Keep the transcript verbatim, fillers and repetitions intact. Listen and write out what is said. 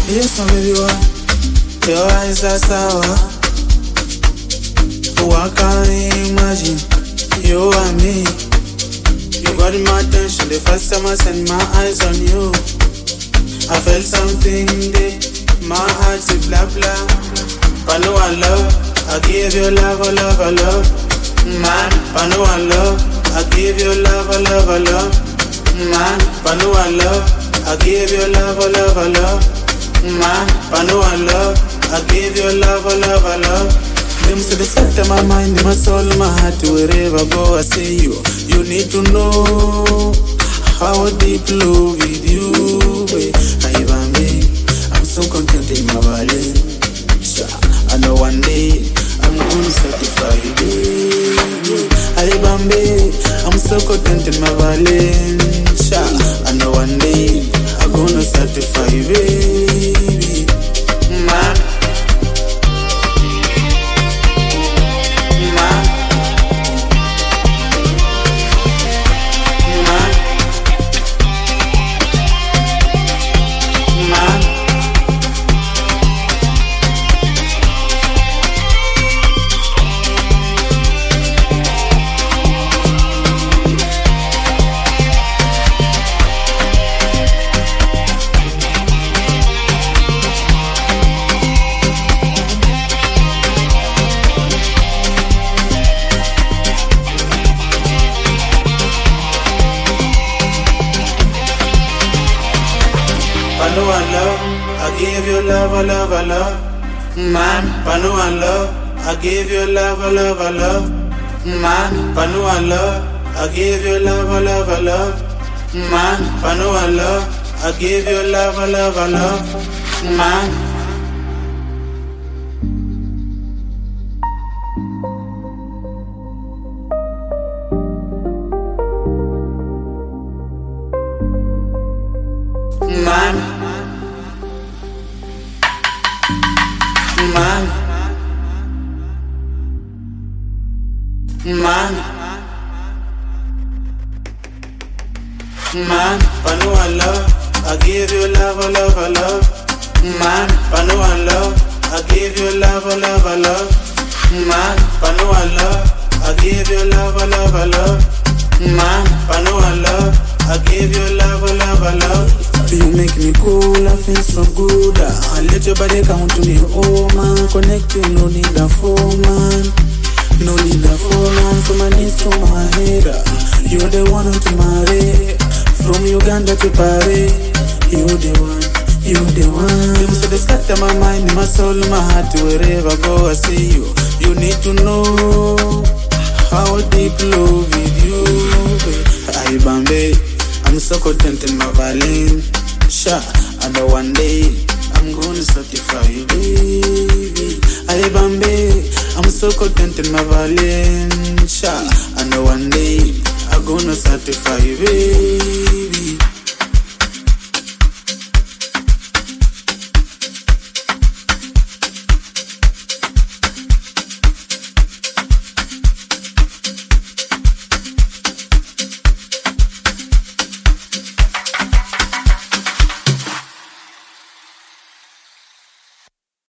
Yes, my baby one. Your eyes are sour. Oh, I can't imagine you and me. You got my attention the first time I set my eyes on you. I felt something there, my heart said blah blah. Pano I love, I give you love, I love, I love. Man, Pano I love, I give you love, I love, I love. Man, Pano I love, I give you love, I love, I love. Man, Pano I love, I give you love, I love, I love. Them say the set of my mind, my soul, my heart, wherever I go, I see you. You need to know how deep love with you. I'm so content in my valley. I know one day I'm gonna satisfy you, baby. Alibambe, I'm so content in my valley. I know one day I'm gonna satisfy you, baby. Man. Pano I love, I give you love, I love, I love. Man, Pano I love, I give you love, I love, I love. Man, Pano I love, I give you love, I love, I love. Man, Pano I love, I give you love, I love, I love. Man. Man, man, man, man, Pano I love, I give you love, I love, I love. Man, Pano I love, I give you love, I love, I love. Man, Pano I love, I give you love, I love, I love. Man, Pano I love, I give you love, I love, I love. You make me cool, I feel so good. I let your body count to me, oh man. Connect you, no need a phone, man. No need a phone, man. From my knees to my head, you're the one to marry. From Uganda to Paris, you're the one, you're the one. You say the scatter my mind, my soul, my heart. Wherever I go, I see you. You need to know how deep love with you. I Bambe, I'm so content in my violin. Sha, I know one day I'm gonna satisfy you, baby. I Bambe, I'm so content in my violin. Sha, I know one day I'm gonna satisfy you, baby.